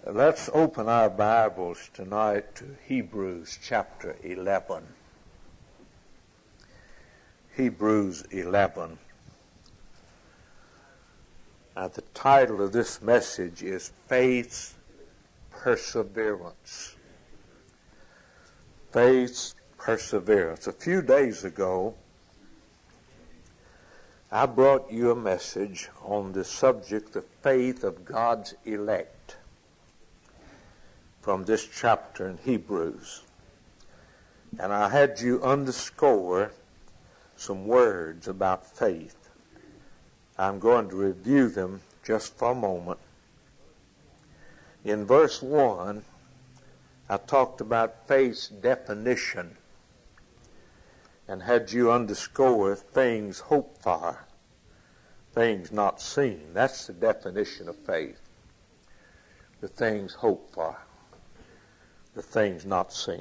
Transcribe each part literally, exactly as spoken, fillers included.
Let's open our Bibles tonight to Hebrews chapter eleven. Hebrews eleven. Now, the title of this message is Faith's Perseverance. Faith's Perseverance. A few days ago, I brought you a message on the subject of faith of God's elect from this chapter in Hebrews. And I had you underscore some words about faith. I'm going to review them just for a moment. In verse one, I talked about faith's definition and had you underscore things hoped for, things not seen. That's the definition of faith. The things hoped for, the things not seen.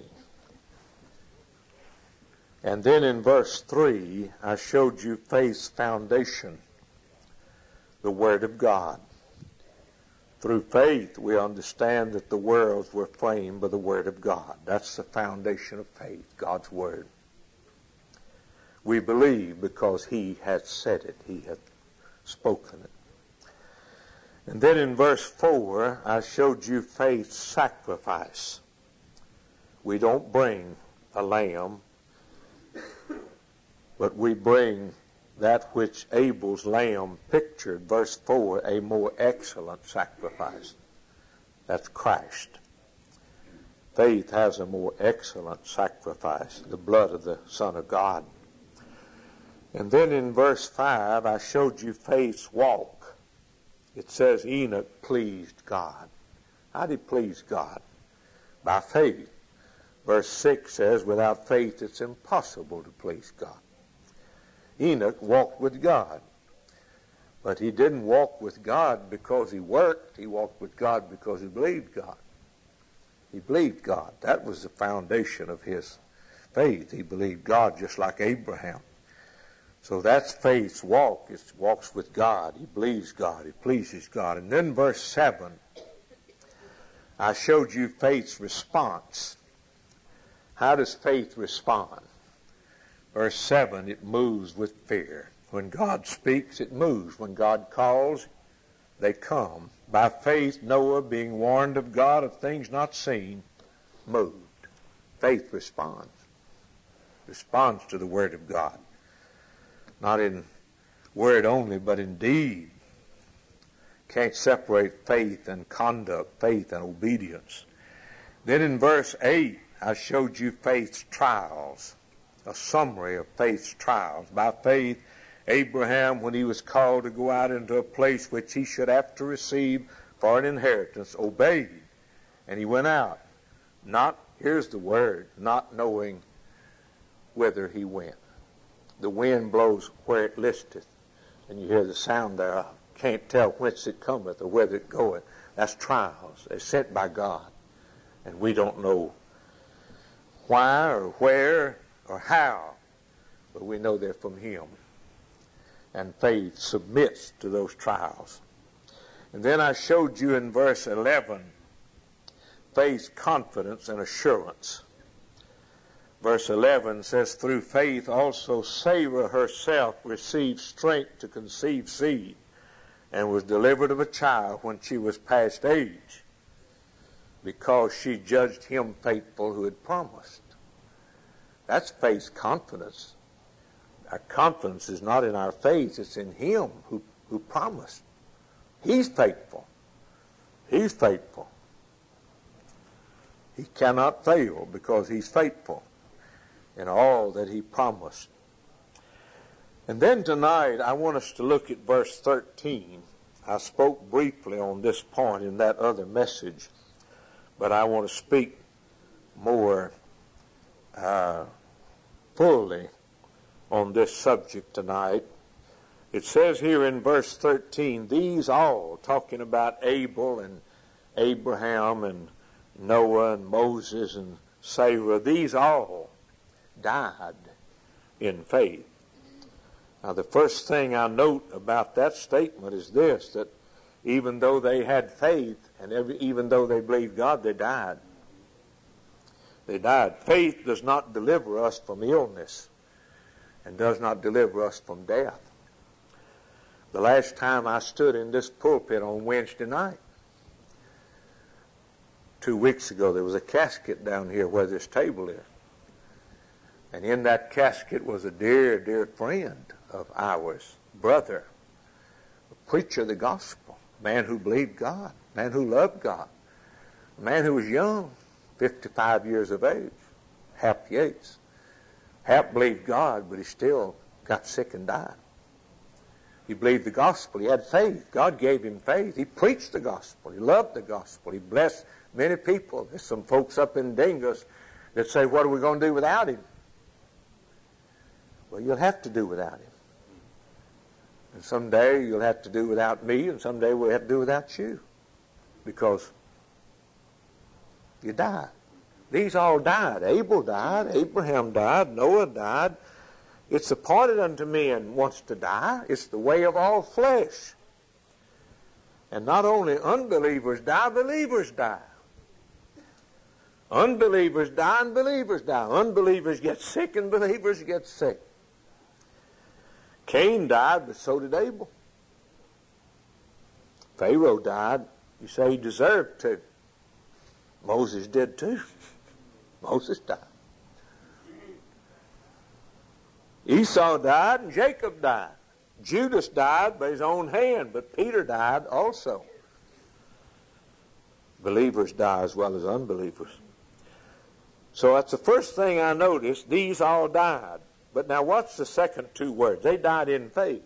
And then in verse three, I showed you faith's foundation, the Word of God. Through faith, we understand that the worlds were framed by the Word of God. That's the foundation of faith, God's Word. We believe because He hath said it, He hath spoken it. And then in verse four, I showed you faith's sacrifice. We don't bring a lamb, but we bring that which Abel's lamb pictured, verse four, a more excellent sacrifice. That's Christ. Faith has a more excellent sacrifice, the blood of the Son of God. And then in verse five, I showed you faith's walk. It says Enoch pleased God. How did he please God? By faith. Verse six says, without faith it's impossible to please God. Enoch walked with God. But he didn't walk with God because he worked. He walked with God because he believed God. He believed God. That was the foundation of his faith. He believed God just like Abraham. So that's faith's walk. It walks with God. He believes God. He pleases God. And then verse seven, I showed you faith's response. How does faith respond? Verse seven, it moves with fear. When God speaks, it moves. When God calls, they come. By faith, Noah, being warned of God of things not seen, moved. Faith responds. Responds to the Word of God. Not in word only, but in deed. Can't separate faith and conduct, faith and obedience. Then in verse eight, I showed you faith's trials, a summary of faith's trials. By faith, Abraham, when he was called to go out into a place which he should have to receive for an inheritance, obeyed. And he went out, not, here's the word, not knowing whither he went. The wind blows where it listeth, and you hear the sound thereof. Can't tell whence it cometh or whither it goeth. That's trials. They're sent by God, and we don't know why or where or how, but we know they're from Him. And faith submits to those trials. And then I showed you in verse eleven faith's confidence and assurance. Verse eleven says, through faith also Sarah herself received strength to conceive seed, and was delivered of a child when she was past age, because she judged him faithful who had promised. That's faith's confidence. Our confidence is not in our faith, it's in Him who, who promised. He's faithful. He's faithful. He cannot fail because He's faithful in all that He promised. And then tonight I want us to look at verse thirteen. I spoke briefly on this point in that other message, but I want to speak more uh, fully on this subject tonight. It says here in verse thirteen, these all, talking about Abel and Abraham and Noah and Moses and Sarah, these all died in faith. Now, the first thing I note about that statement is this, that even though they had faith and every, even though they believed God, they died. They died. Faith does not deliver us from illness and does not deliver us from death. The last time I stood in this pulpit on Wednesday night, two weeks ago, there was a casket down here where this table is. And in that casket was a dear, dear friend of ours, brother, a preacher of the gospel, a man who believed God, a man who loved God, a man who was young, fifty-five years of age, Hap Yates. Hap believed God, but he still got sick and died. He believed the gospel. He had faith. God gave him faith. He preached the gospel. He loved the gospel. He blessed many people. There's some folks up in Dingus that say, what are we going to do without him? Well, you'll have to do without him. And someday you'll have to do without me, and someday we'll have to do without you. Because you died. These all died. Abel died. Abraham died. Noah died. It's appointed unto men once to die. It's the way of all flesh. And not only unbelievers die, believers die. Unbelievers die and believers die. Unbelievers get sick and believers get sick. Cain died, but so did Abel. Pharaoh died. You say he deserved to. Moses did too. Moses died. Esau died and Jacob died. Judas died by his own hand, but Peter died also. Believers die as well as unbelievers. So that's the first thing I noticed. These all died. But now what's the second two words? They died in faith.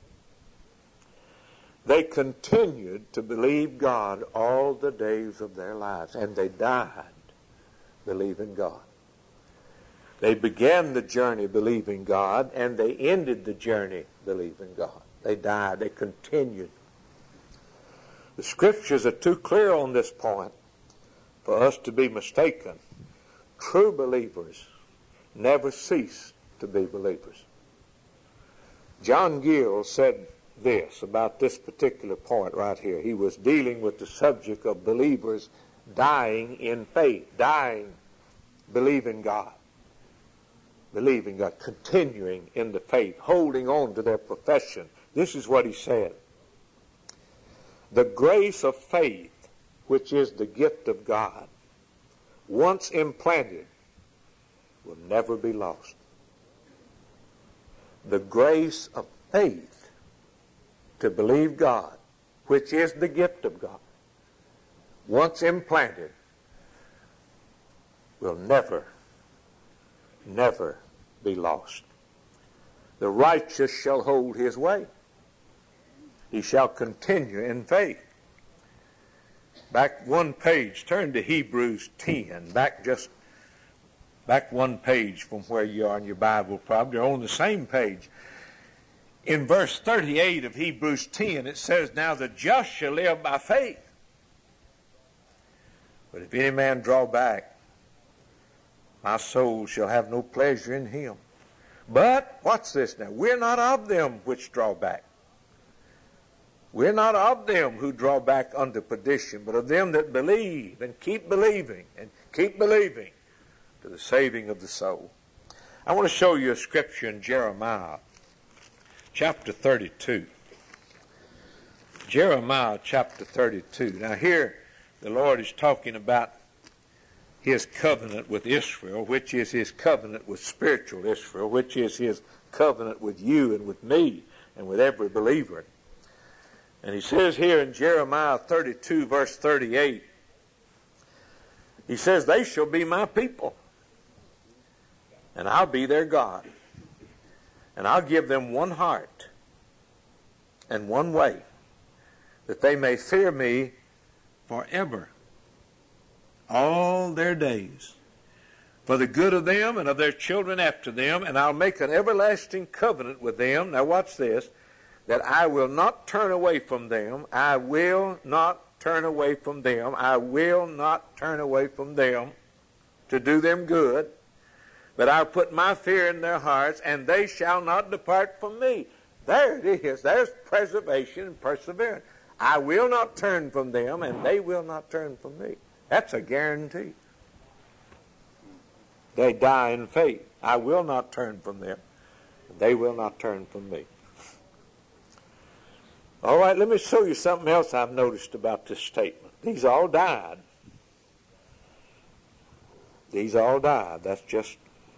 They continued to believe God all the days of their lives, and they died believing God. They began the journey believing God, and they ended the journey believing God. They died. They continued. The Scriptures are too clear on this point for us to be mistaken. True believers never cease to be believers. John Gill said this about this particular point right here. He was dealing with the subject of believers dying in faith, dying believing God. Believing God, continuing in the faith, holding on to their profession. This is what he said. The grace of faith, which is the gift of God, once implanted, will never be lost. The grace of faith to believe God, which is the gift of God, once implanted, will never, never be lost. The righteous shall hold his way. He shall continue in faith. Back one page, turn to Hebrews ten. Back just, back one page from where you are in your Bible probably, or on the same page. In verse thirty-eight of Hebrews ten, it says, now the just shall live by faith. But if any man draw back, my soul shall have no pleasure in him. But, what's this now? We're not of them which draw back. We're not of them who draw back unto perdition, but of them that believe and keep believing and keep believing to the saving of the soul. I want to show you a scripture in Jeremiah chapter thirty-two. Jeremiah chapter thirty-two. Now here the Lord is talking about his covenant with Israel, which is his covenant with spiritual Israel, which is his covenant with you and with me and with every believer. And he says here in Jeremiah thirty-two, verse thirty-eight, he says, they shall be my people, and I'll be their God, and I'll give them one heart and one way, that they may fear me forever, all their days, for the good of them and of their children after them, and I'll make an everlasting covenant with them. Now watch this, that I will not turn away from them. I will not turn away from them. I will not turn away from them to do them good. But I'll put my fear in their hearts, and they shall not depart from me. There it is. There's preservation and perseverance. I will not turn from them, and they will not turn from me. That's a guarantee. They die in faith. I will not turn from them. They will not turn from me. All right, let me show you something else I've noticed about this statement. These all died. These all died. That's just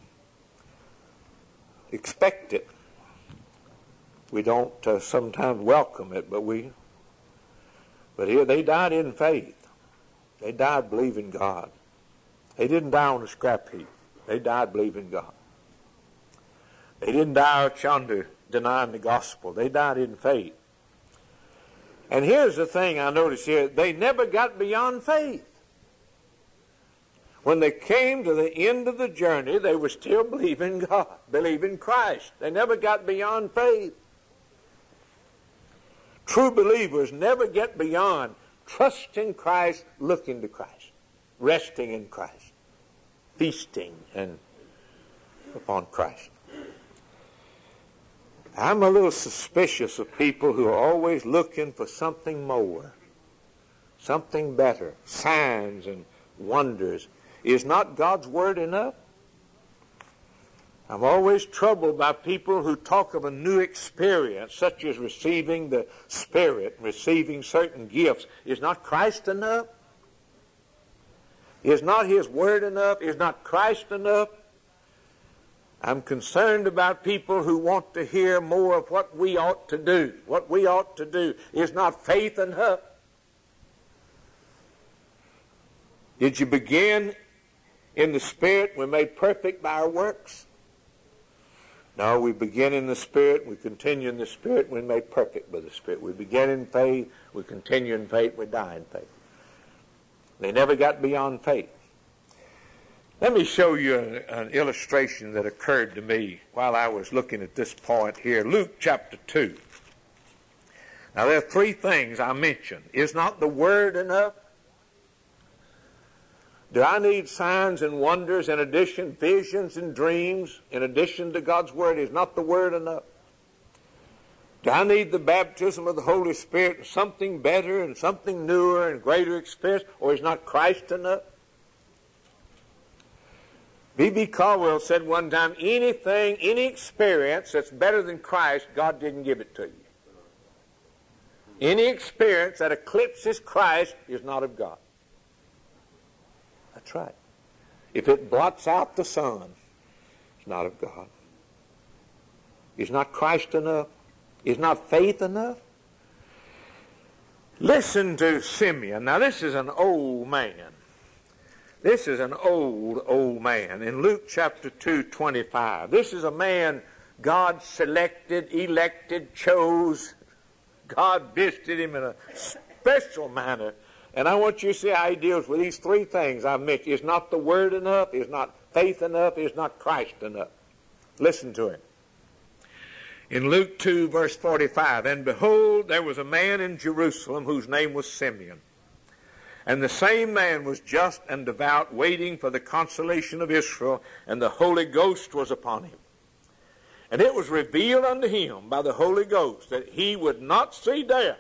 expected. We don't uh, sometimes welcome it, but we. But here they died in faith. They died believing God. They didn't die on a scrap heap. They died believing God. They didn't die out yonder denying the gospel. They died in faith. And here's the thing I notice here. They never got beyond faith. When they came to the end of the journey, they were still believing God, believing Christ. They never got beyond faith. True believers never get beyond trusting Christ, looking to Christ, resting in Christ, feasting and upon Christ. I'm a little suspicious of people who are always looking for something more, something better, signs and wonders. Is not God's Word enough? I'm always troubled by people who talk of a new experience, such as receiving the Spirit, receiving certain gifts. Is not Christ enough? Is not His Word enough? Is not Christ enough? I'm concerned about people who want to hear more of what we ought to do. What we ought to do. Is not faith enough? Did you begin in the Spirit? We're made perfect by our works. No, we begin in the Spirit, we continue in the Spirit, we're made perfect by the Spirit. We begin in faith, we continue in faith, we die in faith. They never got beyond faith. Let me show you an, an illustration that occurred to me while I was looking at this point here. Luke chapter two. Now there are three things I mentioned. Is not the Word enough? Do I need signs and wonders in addition, visions and dreams in addition to God's Word? Is not the Word enough? Do I need the baptism of the Holy Spirit and something better and something newer and greater experience? Or is not Christ enough? B B Caldwell said one time, anything, any experience that's better than Christ, God didn't give it to you. Any experience that eclipses Christ is not of God. That's right. If it blots out the sun, it's not of God. Is not Christ enough? Is not faith enough? Listen to Simeon. Now this is an old man. This is an old, old man. In Luke chapter two, twenty-five. This is a man God selected, elected, chose. God visited him in a special manner. And I want you to see how he deals with these three things I've mentioned. Is not the Word enough? Is not faith enough? Is not Christ enough? Listen to him. In Luke two, verse forty-five, and behold, there was a man in Jerusalem whose name was Simeon. And the same man was just and devout, waiting for the consolation of Israel, and the Holy Ghost was upon him. And it was revealed unto him by the Holy Ghost that he would not see death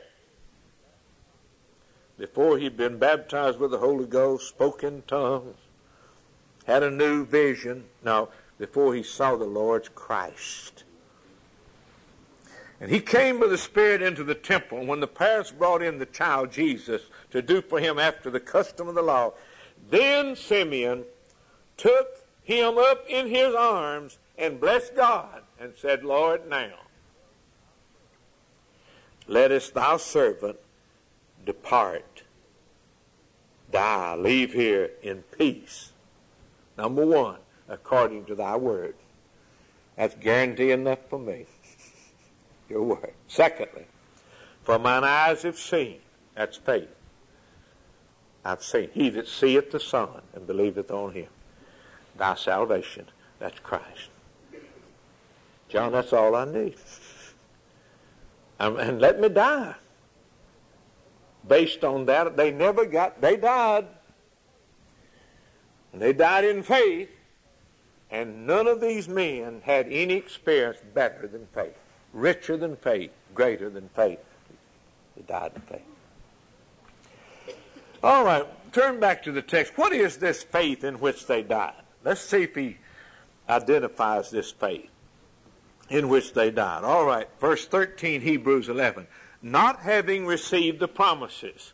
before he'd been baptized with the Holy Ghost, spoke in tongues, had a new vision. No, before he saw the Lord's Christ. And he came by the Spirit into the temple. And when the parents brought in the child Jesus to do for him after the custom of the law, then Simeon took him up in his arms and blessed God and said, Lord, now lettest thou servant depart, die, leave here in peace. Number one, according to thy word. That's guarantee enough for me. Your word. Secondly, for mine eyes have seen. That's faith. I've seen. He that seeth the Son and believeth on him. Thy salvation. That's Christ. John, that's all I need. Um, and let me die. Based on that, they never got, they died. And they died in faith. And none of these men had any experience better than faith. Richer than faith, greater than faith. They died in faith. All right, turn back to the text. What is this faith in which they died? Let's see if he identifies this faith in which they died. All right, verse thirteen, Hebrews eleven. Not having received the promises.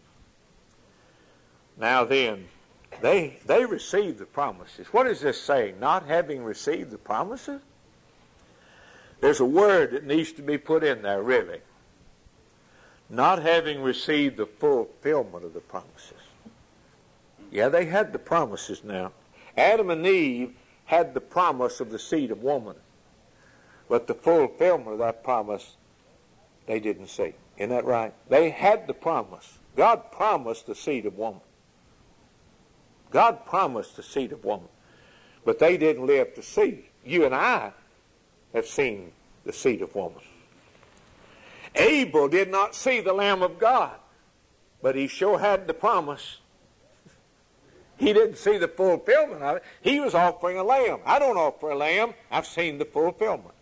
Now then, they, they received the promises. What is this saying? Not having received the promises? There's a word that needs to be put in there, really. Not having received the fulfillment of the promises. Yeah, they had the promises now. Adam and Eve had the promise of the seed of woman. But the fulfillment of that promise, they didn't see. Isn't that right? They had the promise. God promised the seed of woman. God promised the seed of woman. But they didn't live to see. You and I have seen the seed of woman. Abel did not see the Lamb of God, but he sure had the promise. He didn't see the fulfillment of it. He was offering a lamb. I don't offer a lamb. I've seen the fulfillment.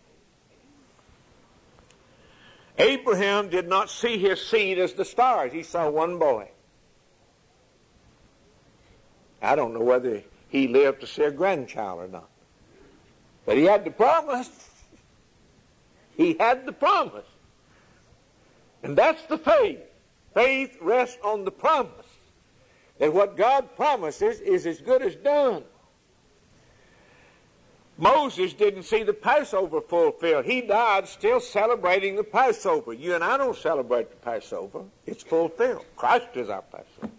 Abraham did not see his seed as the stars. He saw one boy. I don't know whether he lived to see a grandchild or not. But he had the promise. He had the promise. And that's the faith. Faith rests on the promise. That what God promises is as good as done. Moses didn't see the Passover fulfilled. He died still celebrating the Passover. You and I don't celebrate the Passover. It's fulfilled. Christ is our Passover.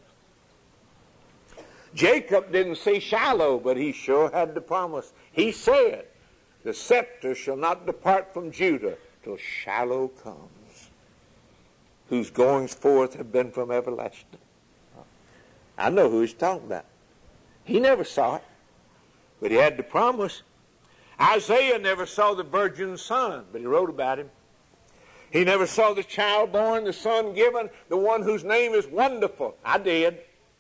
Jacob didn't see Shiloh, but he sure had the promise. He said, the scepter shall not depart from Judah till Shiloh comes, whose goings forth have been from everlasting. I know who he's talking about. He never saw it, but he had the promise. Isaiah never saw the virgin's son, but he wrote about him. He never saw the child born, the son given, the one whose name is Wonderful. I did.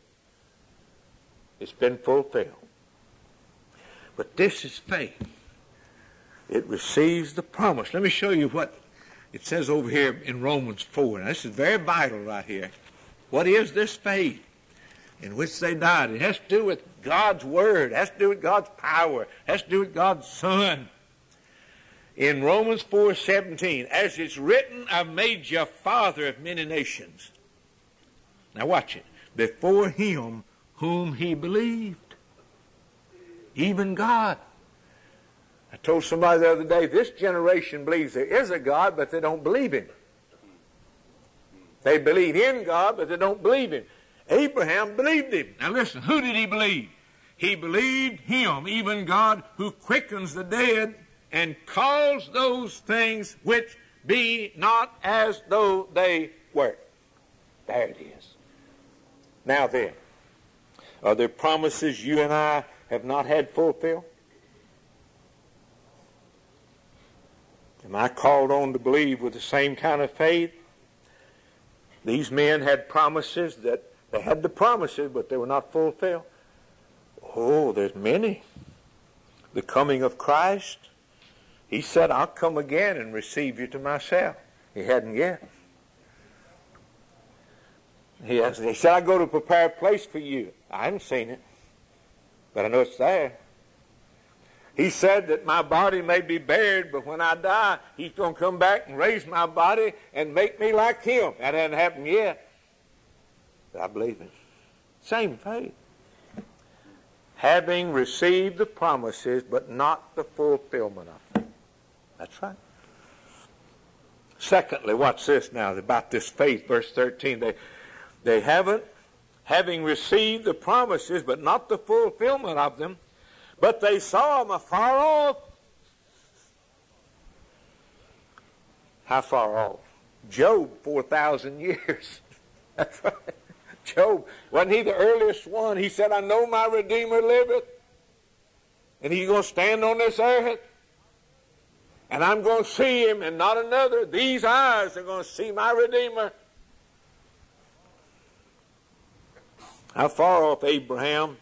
It's been fulfilled. But this is faith. It receives the promise. Let me show you what it says over here in Romans four. Now, this is very vital right here. What is this faith in which they died? It has to do with God's Word. It has to do with God's power. It has to do with God's Son. In Romans four seventeen, as it's written, I've made you a father of many nations. Now watch it. Before him whom he believed, even God. I told somebody the other day, this generation believes there is a God, but they don't believe him. They believe in God, but they don't believe him. Abraham believed him. Now listen, who did he believe? He believed him, even God, who quickens the dead and calls those things which be not as though they were. There it is. Now then, are there promises you and I have not had fulfilled? Am I called on to believe with the same kind of faith? These men had promises that they had the promises, but they were not fulfilled. Oh, there's many. The coming of Christ. He said, I'll come again and receive you to myself. He hadn't yet. He, has, he said, I go to prepare a place for you. I haven't seen it, but I know it's there. He said that my body may be buried, but when I die, he's going to come back and raise my body and make me like him. That hasn't happened yet. But I believe it. Same faith. Having received the promises, but not the fulfillment of them. That's right. Secondly, watch this now about this faith, verse thirteen. They, they haven't, having received the promises, but not the fulfillment of them, but they saw them afar off. How far off? Job, four thousand years. That's right. Job, wasn't he the earliest one? He said, I know my Redeemer liveth, and he's going to stand on this earth, and I'm going to see him and not another. These eyes are going to see my Redeemer. How far off, Abraham?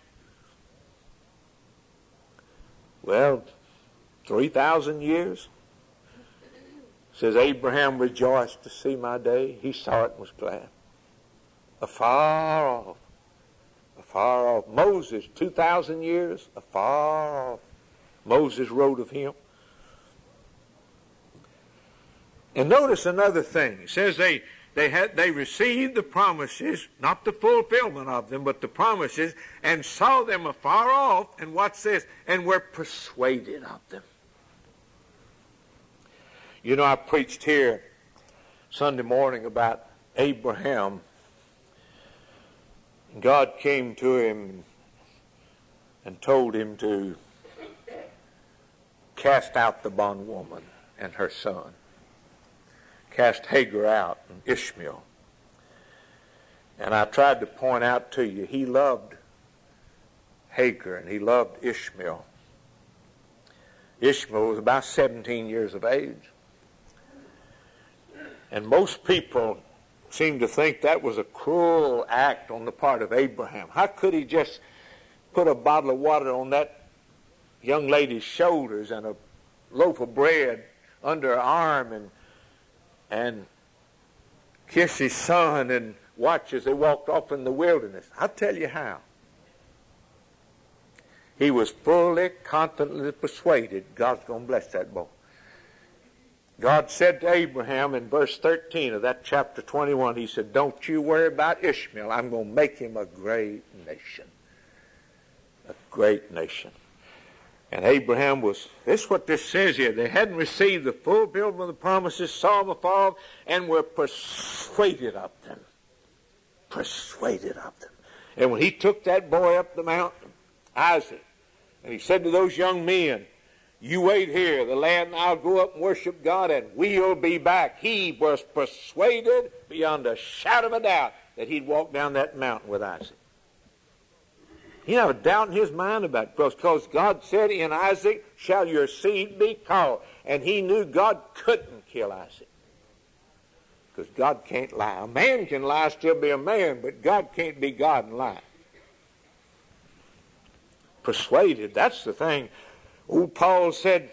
Well, three thousand years. says, Abraham rejoiced to see my day. He saw it and was glad. Afar off. Afar off. Moses, two thousand years, afar off. Moses wrote of him. And notice another thing. It says they, they, had, they received the promises, not the fulfillment of them, but the promises, and saw them afar off, and what's this? And were persuaded of them. You know, I preached here Sunday morning about Abraham. God came to him and told him to cast out the bondwoman and her son. Cast Hagar out and Ishmael. And I tried to point out to you, he loved Hagar and he loved Ishmael. Ishmael was about seventeen years of age. And most people seem to think that was a cruel act on the part of Abraham. How could he just put a bottle of water on that young lady's shoulders and a loaf of bread under her arm and and kiss his son and watch as they walked off in the wilderness? I'll tell you how. He was fully, confidently persuaded God's going to bless that boy. God said to Abraham in verse thirteen of that chapter twenty-one, he said, don't you worry about Ishmael. I'm going to make him a great nation. A great nation. And Abraham was, this is what this says here. They hadn't received the fulfillment of the promises, saw them afar off, and were persuaded of them. Persuaded of them. And when he took that boy up the mountain, Isaac, and he said to those young men, you wait here, the lad and I'll go up and worship God, and we'll be back. He was persuaded beyond a shadow of a doubt that he'd walk down that mountain with Isaac. He didn't have a doubt in his mind about it, because God said, in Isaac shall your seed be called. And he knew God couldn't kill Isaac, because God can't lie. A man can lie, still be a man, but God can't be God and lie. Persuaded, that's the thing. Old Paul said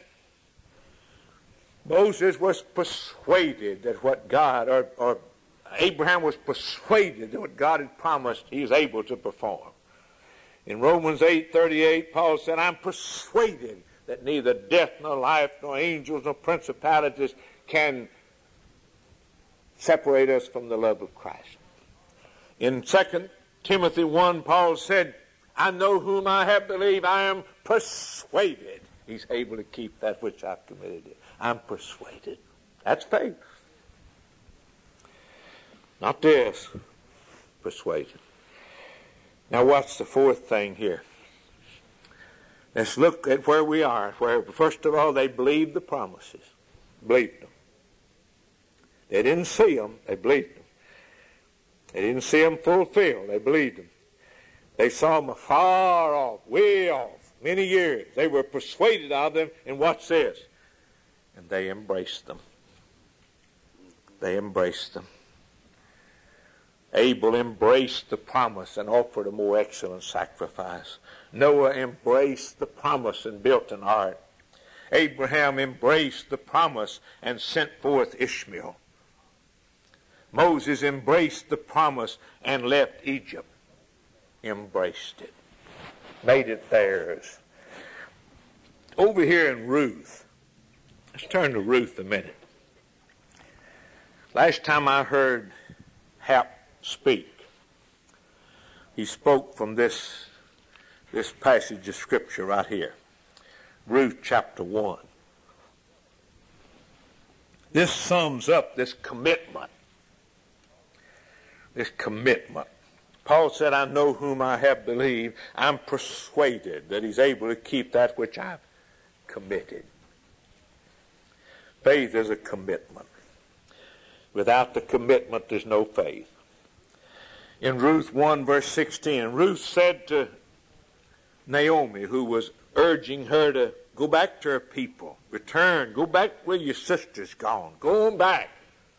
Moses was persuaded that what God, or, or Abraham was persuaded that what God had promised he was able to perform. In Romans eight thirty-eight, Paul said, I'm persuaded that neither death nor life nor angels nor principalities can separate us from the love of Christ. In Second Timothy one, Paul said, I know whom I have believed. I am persuaded he's able to keep that which I've committed. I'm persuaded. That's faith. Not this. Persuaded. Now what's the fourth thing here? Let's look at where we are. Where, first of all, they believed the promises. Believed them. They didn't see them. They believed them. They didn't see them fulfilled. They believed them. They saw them afar off, way off, many years. They were persuaded of them, and what's this? And they embraced them. They embraced them. Abel embraced the promise and offered a more excellent sacrifice. Noah embraced the promise and built an ark. Abraham embraced the promise and sent forth Ishmael. Moses embraced the promise and left Egypt. Embraced it. Made it theirs. Over here in Ruth. Let's turn to Ruth a minute. Last time I heard Hap speak, he spoke from this, this passage of Scripture right here. Ruth chapter one. This sums up this commitment. This commitment. Paul said, I know whom I have believed. I'm persuaded that he's able to keep that which I've committed. Faith is a commitment. Without the commitment, there's no faith. In Ruth one, verse sixteen, Ruth said to Naomi, who was urging her to go back to her people, return, go back where your sister's gone, go on back.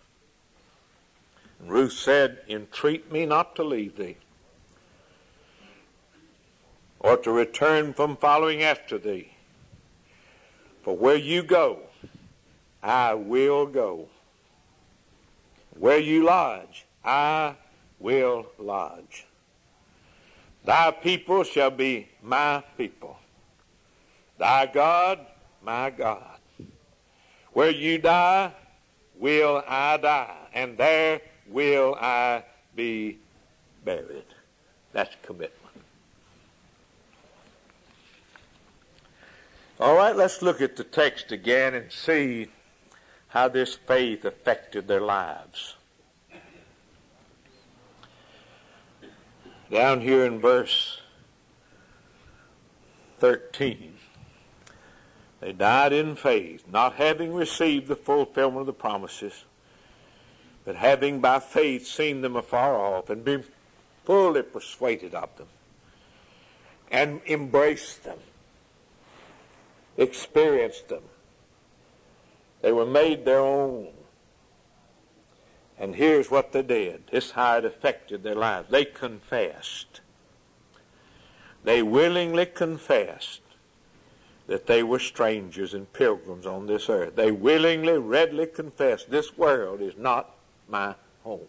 And Ruth said, entreat me not to leave thee, or to return from following after thee. For where you go, I will go. Where you lodge, I will lodge. Thy people shall be my people. Thy God, my God. Where you die, will I die, and there will I be buried. That's commitment. All right, let's look at the text again and see how this faith affected their lives. Down here in verse thirteen, they died in faith, not having received the fulfillment of the promises, but having by faith seen them afar off and been fully persuaded of them and embraced them, experienced them. They were made their own. And here's what they did. This is how it affected their lives. They confessed. They willingly confessed that they were strangers and pilgrims on this earth. They willingly, readily confessed, this world is not my home.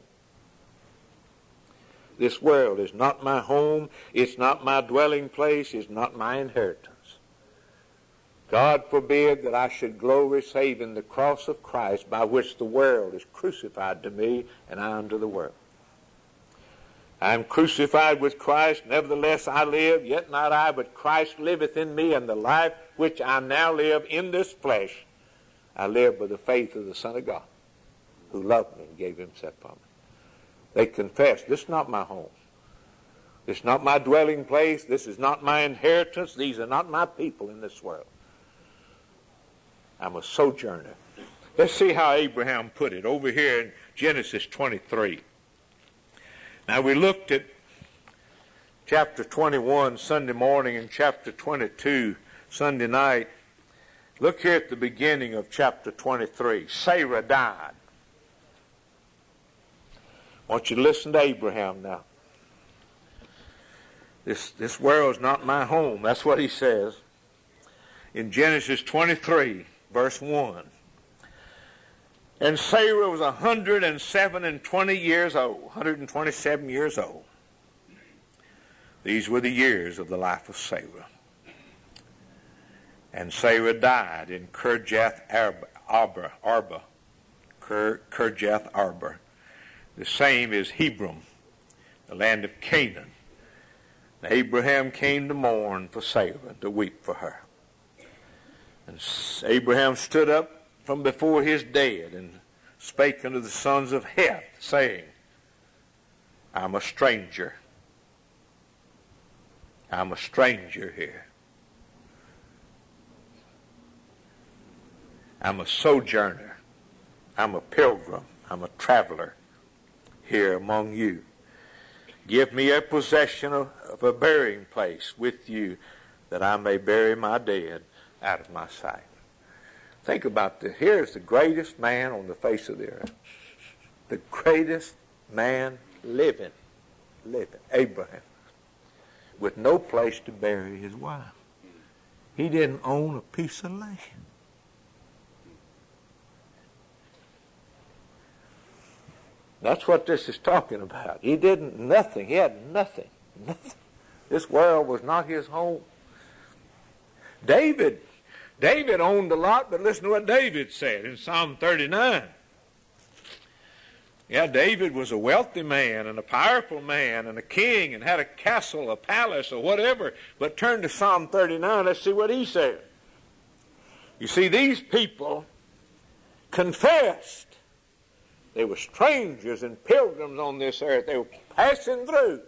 This world is not my home. It's not my dwelling place. It's not my inheritance. God forbid that I should glory save in the cross of Christ, by which the world is crucified to me and I unto the world. I am crucified with Christ, nevertheless I live, yet not I, but Christ liveth in me, and the life which I now live in this flesh, I live by the faith of the Son of God, who loved me and gave himself for me. They confessed, this is not my home. This is not my dwelling place. This is not my inheritance. These are not my people in this world. I'm a sojourner. Let's see how Abraham put it over here in Genesis twenty-three. Now, we looked at chapter twenty-one Sunday morning and chapter twenty-two Sunday night. Look here at the beginning of chapter twenty-three. Sarah died. I want you to listen to Abraham now. This, this world's not my home. That's what he says. In Genesis twenty-three, verse one. And Sarah was a hundred and seven and twenty years old, one hundred and twenty-seven years old. These were the years of the life of Sarah. And Sarah died in Kirjath Arba, Arba, Kirjath Arba. The same is Hebron, the land of Canaan. And Abraham came to mourn for Sarah, to weep for her. And Abraham stood up from before his dead and spake unto the sons of Heth, saying, I'm a stranger. I'm a stranger here. I'm a sojourner. I'm a pilgrim. I'm a traveler here among you. Give me a possession of, of a burying place with you, that I may bury my dead out of my sight. Think about this. Here's the greatest man on the face of the earth. The greatest man living, living, Abraham, with no place to bury his wife. He didn't own a piece of land. That's what this is talking about. He didn't, nothing. He had nothing. Nothing. This world was not his home. David, David owned a lot, but listen to what David said in Psalm thirty-nine. Yeah, David was a wealthy man and a powerful man and a king and had a castle, a palace, or whatever. But turn to Psalm thirty-nine, let's see what he said. You see, these people confessed they were strangers and pilgrims on this earth. They were passing through.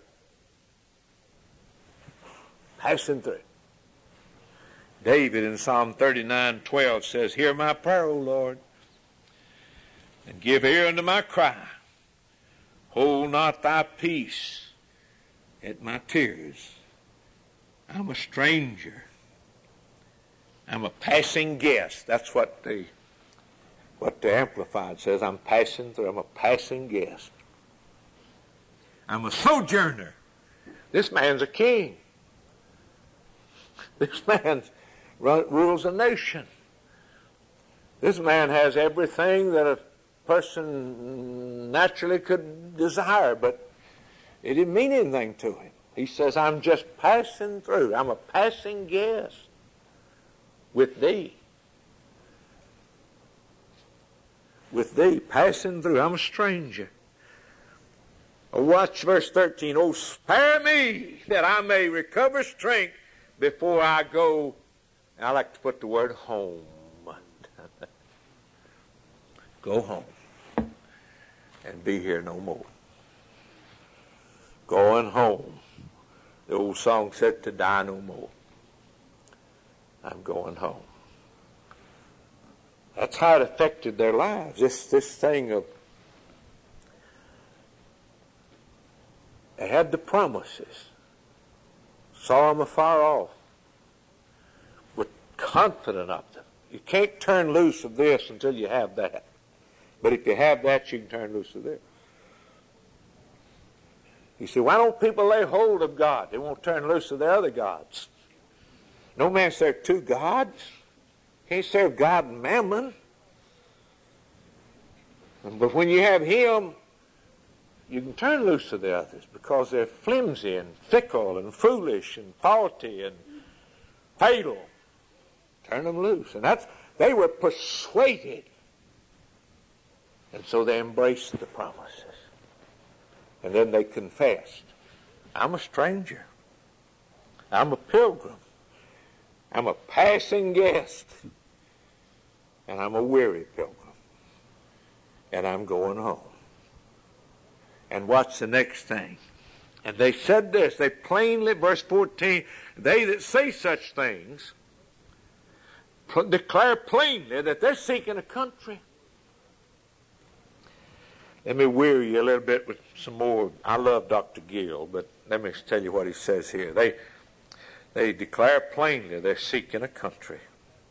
Passing through. David in Psalm thirty-nine twelve says, Hear my prayer, O Lord, and give ear unto my cry. Hold not thy peace at my tears. I'm a stranger. I'm a passing guest. That's what the what the Amplified says. I'm passing through. I'm a passing guest. I'm a sojourner. This man's a king. This man rules a nation. This man has everything that a person naturally could desire, but it didn't mean anything to him. He says, I'm just passing through. I'm a passing guest with thee. With thee, passing through. I'm a stranger. Watch verse thirteen. Oh, spare me that I may recover strength before I go. I like to put the word home. Go home and be here no more. Going home. The old song said, to die no more. I'm going home. That's how it affected their lives. This, this thing of, they had the promises. Saw them afar off. Were confident of them. You can't turn loose of this until you have that. But if you have that, you can turn loose of this. You say, why don't people lay hold of God? They won't turn loose of their other gods. No man serve two gods. Can't serve God and mammon. But when you have him, you can turn loose of the others because they're flimsy and fickle and foolish and faulty and fatal. Turn them loose. And that's, they were persuaded. And so they embraced the promises. And then they confessed, I'm a stranger. I'm a pilgrim. I'm a passing guest. And I'm a weary pilgrim. And I'm going home. And watch the next thing. And they said this, they plainly, verse fourteen, they that say such things pl- declare plainly that they're seeking a country. Let me weary you a little bit with some more. I love Doctor Gill, but let me tell you what he says here. They, they declare plainly they're seeking a country.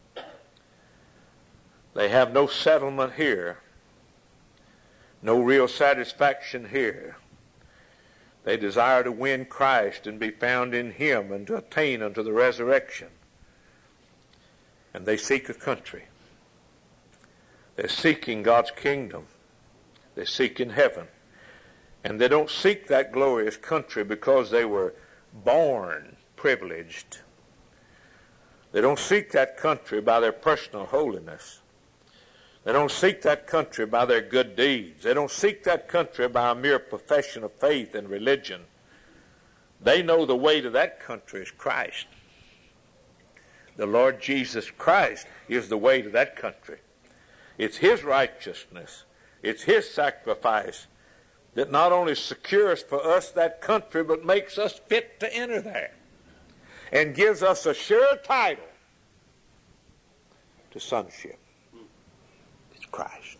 They have no settlement here, no real satisfaction here. They desire to win Christ and be found in him and to attain unto the resurrection. And they seek a country. They're seeking God's kingdom. They seek in heaven. And they don't seek that glorious country because they were born privileged. They don't seek that country by their personal holiness. They don't seek that country by their good deeds. They don't seek that country by a mere profession of faith and religion. They know the way to that country is Christ. The Lord Jesus Christ is the way to that country. It's his righteousness. It's his sacrifice that not only secures for us that country, but makes us fit to enter there and gives us a sure title to sonship. It's Christ.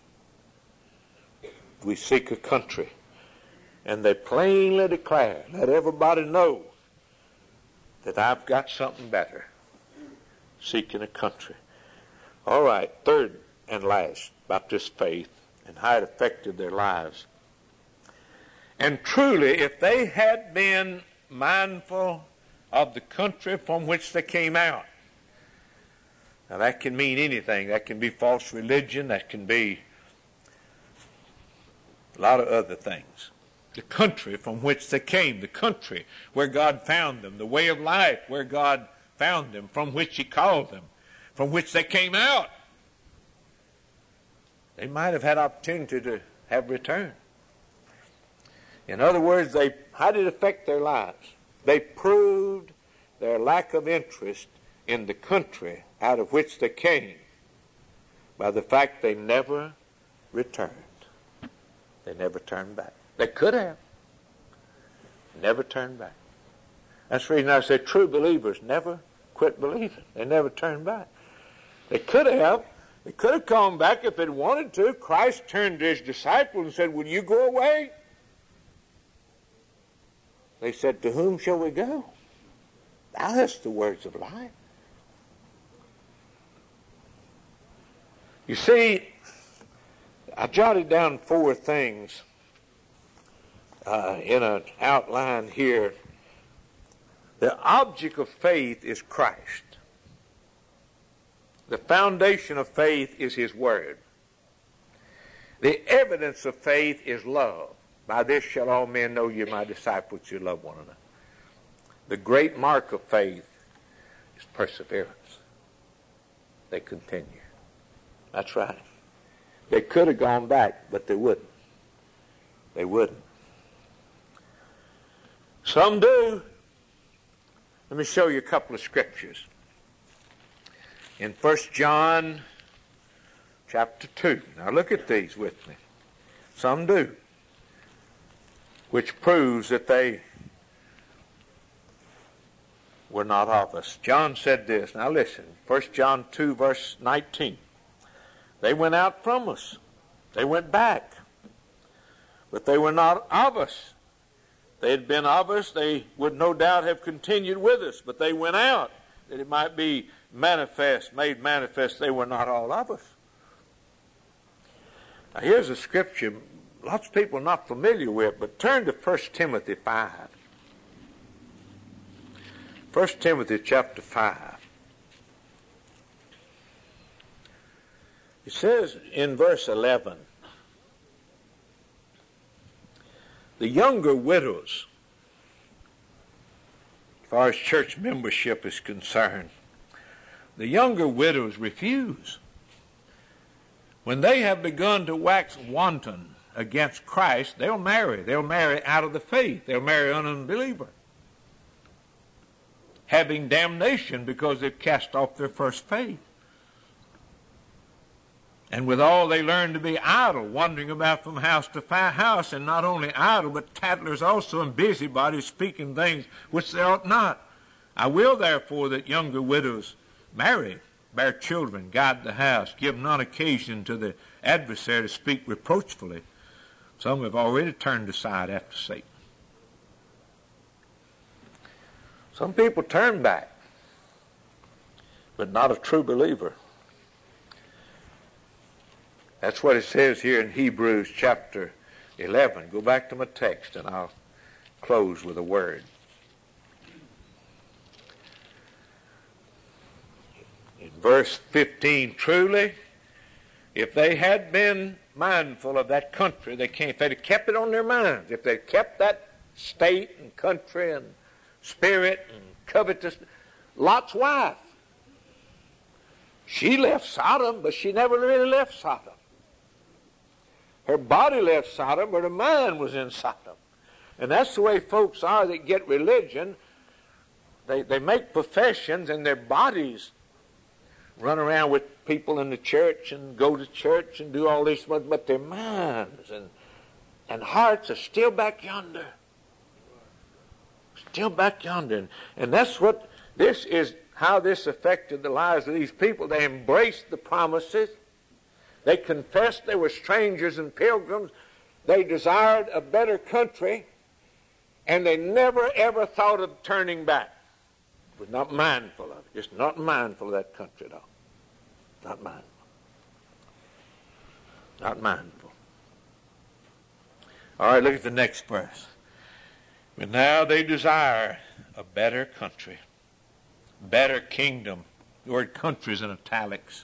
We seek a country, and they plainly declare, let everybody know that I've got something better. Seeking a country. All right, third and last about this faith and how it affected their lives. And truly, if they had been mindful of the country from which they came out, now that can mean anything. That can be false religion. That can be a lot of other things. The country from which they came, the country where God found them, the way of life where God found them, from which he called them, from which they came out. They might have had opportunity to have returned. In other words, they how did it affect their lives? They proved their lack of interest in the country out of which they came by the fact they never returned. They never turned back. They could have. Never turned back. That's the reason I say true believers never quit believing. They never turned back. They could have. They could have come back if they wanted to. Christ turned to his disciples and said, will you go away? They said, to whom shall we go? Thou hast the words of life. You see, I jotted down four things uh, in an outline here. The object of faith is Christ. The foundation of faith is His Word. The evidence of faith is love. By this shall all men know you my disciples, you love one another. The great mark of faith is perseverance. They continue. That's right. They could have gone back, but they wouldn't. They wouldn't. Some do. Let me show you a couple of scriptures. In First John chapter two. Now look at these with me. Some do. Which proves that they were not of us. John said this. Now listen. First John two verse nineteen. They went out from us. They went back. But they were not of us. If they had been of us, they would no doubt have continued with us. But they went out, that it might be manifest, made manifest, they were not all of us. Now here's a scripture lots of people are not familiar with, but turn to First Timothy five. First Timothy chapter five. It says in verse eleven, the younger widows, as far as church membership is concerned, the younger widows refuse. When they have begun to wax wanton against Christ, they'll marry. They'll marry out of the faith. They'll marry an unbeliever, having damnation because they've cast off their first faith. And withal they learn to be idle, wandering about from house to house, and not only idle, but tattlers also, and busybodies, speaking things which they ought not. I will therefore that younger widows marry, bear children, guide the house, give none occasion to the adversary to speak reproachfully. Some have already turned aside after Satan. Some people turn back, but not a true believer. That's what it says here in Hebrews chapter eleven. Go back to my text and I'll close with a word. In verse fifteen, truly, if they had been mindful of that country, they can't, if they'd have kept it on their minds, if they'd kept that state and country and spirit and covetousness, Lot's wife, she left Sodom, but she never really left Sodom. Her body left Sodom, but her mind was in Sodom. And that's the way folks are that get religion. They, they make professions and their bodies run around with people in the church and go to church and do all this, but their minds and, and hearts are still back yonder. Still back yonder. And, and that's what, this is how this affected the lives of these people. They embraced the promises. They confessed they were strangers and pilgrims. They desired a better country, and they never ever thought of turning back. Was not mindful of it. Just not mindful of that country at all. Not mindful. Not mindful. All right, look at the next verse. But now they desire a better country, better kingdom. The word country is in italics.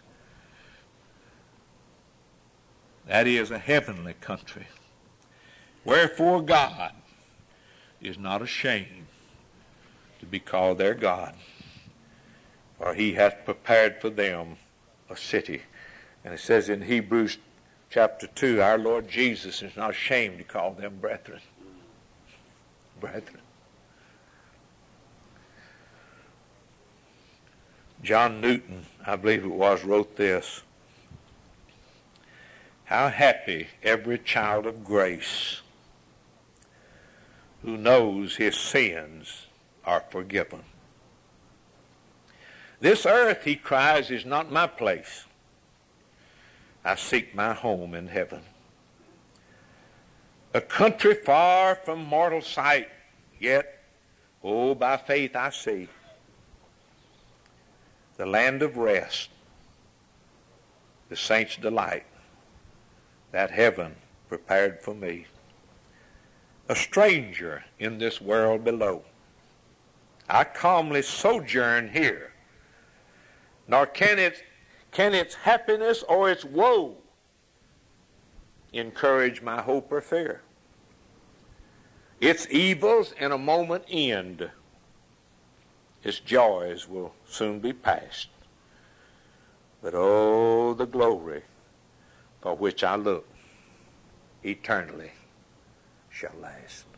That is a heavenly country. Wherefore God is not ashamed to be called their God, for he hath prepared for them a city. And it says in Hebrews chapter two, our Lord Jesus is not ashamed to call them brethren. Brethren. John Newton, I believe it was, wrote this. How happy every child of grace who knows his sins are forgiven. This earth, he cries, is not my place. I seek my home in heaven. A country far from mortal sight, yet, oh, by faith I see the land of rest, the saints' delight, that heaven prepared for me. A stranger in this world below, I calmly sojourn here, nor can it Can its happiness or its woe encourage my hope or fear? Its evils in a moment end. Its joys will soon be past. But oh, the glory for which I look eternally shall last.